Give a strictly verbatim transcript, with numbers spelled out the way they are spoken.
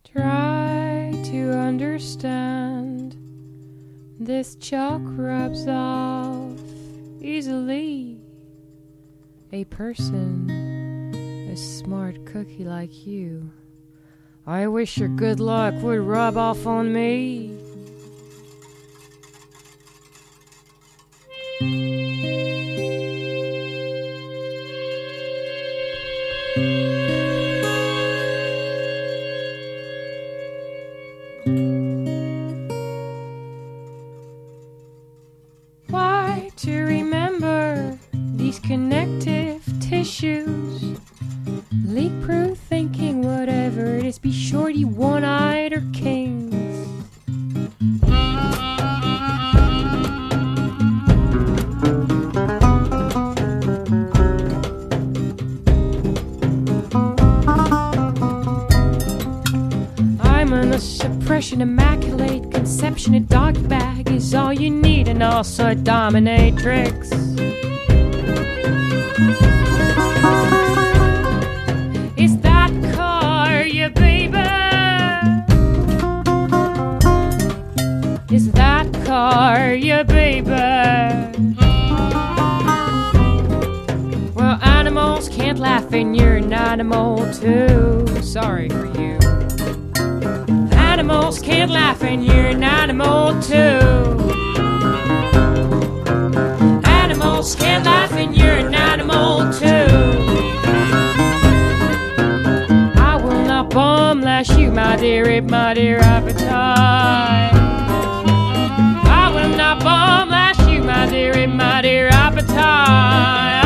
Try to understand. This chalk rubs off easily. A person, a smart cookie like you. I wish your good luck would rub off on me. Why to remember these connective tissues? Leak-proof thinking, whatever it is, be shorty, one-eyed, or kings. Suppression, immaculate conception, a doggy bag is all you need, and also a dominatrix. Is that car your baby? Is that car your baby? Well, animals can't laugh and you're an animal too. Sorry for you. Animals can't laugh and you're an animal too. Animals can't laugh and you're an animal too. I will not bomb lash you, my dear, it, my dear appetite. I will not bomb lash you, my dear, it, my dear appetite.